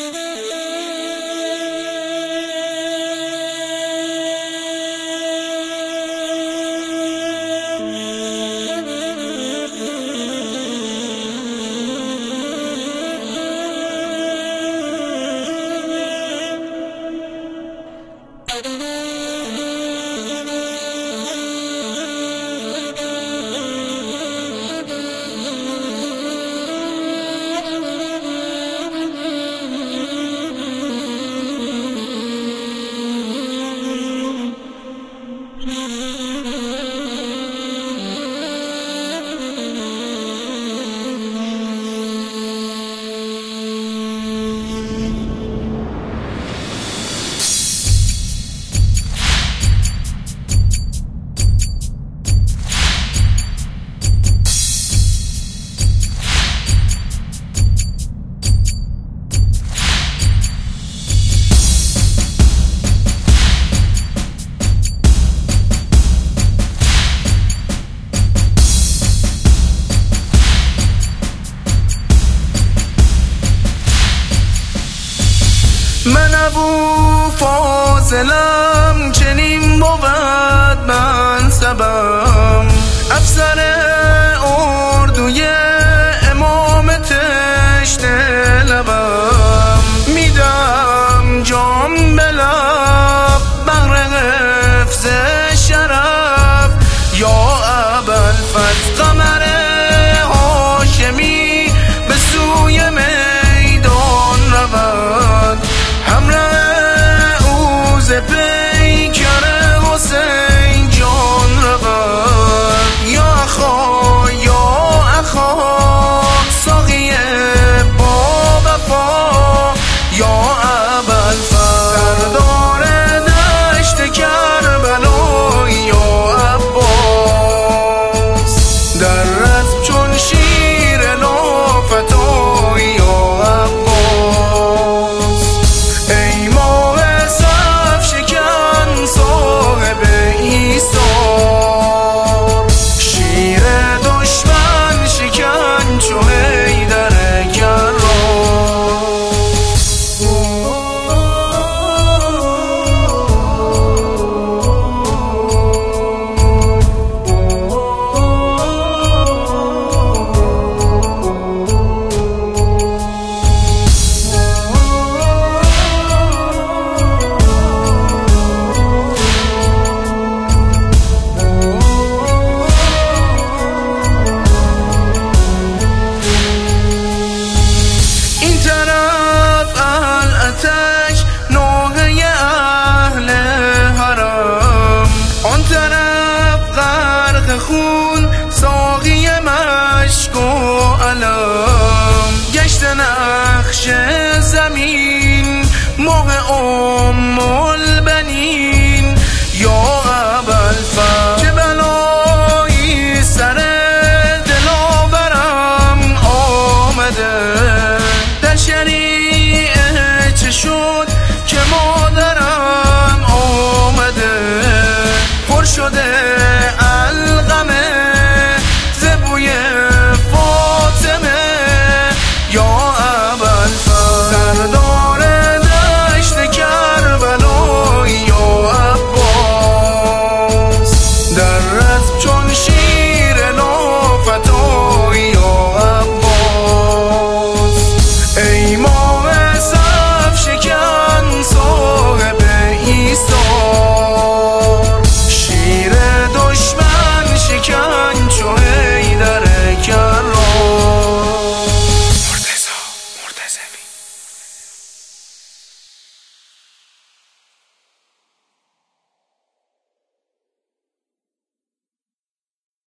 من ابو فاضلم چنین بود منصبم، افسر اردوی امام تشنه لبم، میدم جام به لب بهر حفظ شرف یا ابوالفضل قمر هاشمی به سوی میدان رود، همراه او ز پیکر حسین جان رود، یا اخا یا اخا ساقی با وفا یا ابوالفضل، سردار دشت کربلا یا عباس، در رزم چون شیر لافتا یا عباس، ای ماه صف شکن صاحب ایثار، شیر دشمن شکن چو حیدر کرار. این طرف الاتش نوحه اهل حرم، آن طرف غرق خون ساقی مشک و علم، گشت نقش زمین